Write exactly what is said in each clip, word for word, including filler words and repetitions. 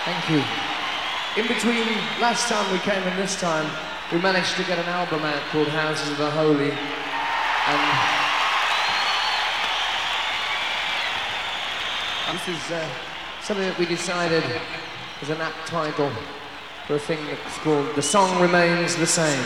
Thank you. In between last time we came and this time, we managed to get an album out called Houses of the Holy. And this is uh, something that we decided as an apt title for a thing that's called The Song Remains the Same.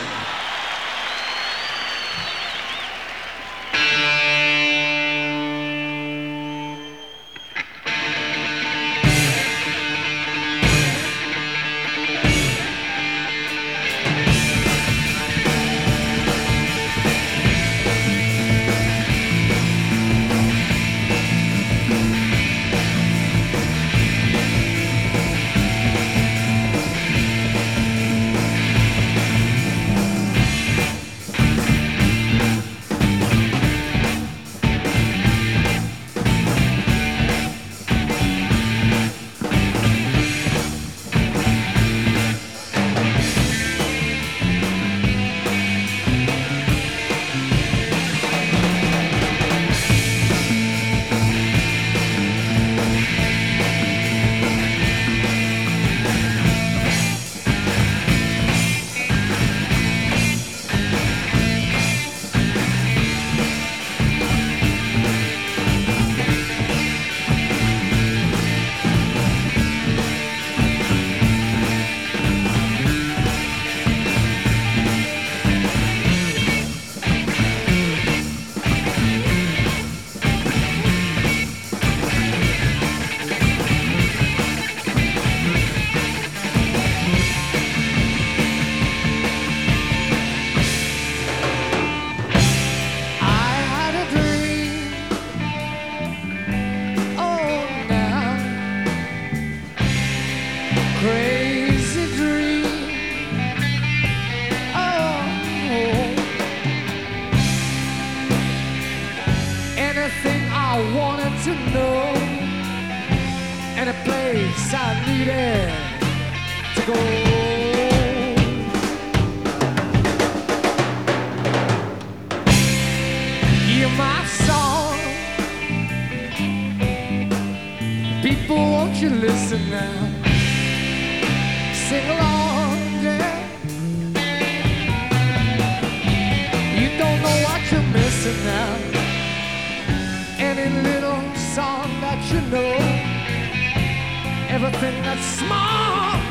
Crazy dream, oh, anything I wanted to know, and a place I needed to go. Hear my song, people, won't you listen now? Sing along, yeah. You don't know what you're missing now. Any little song that you know, everything that's small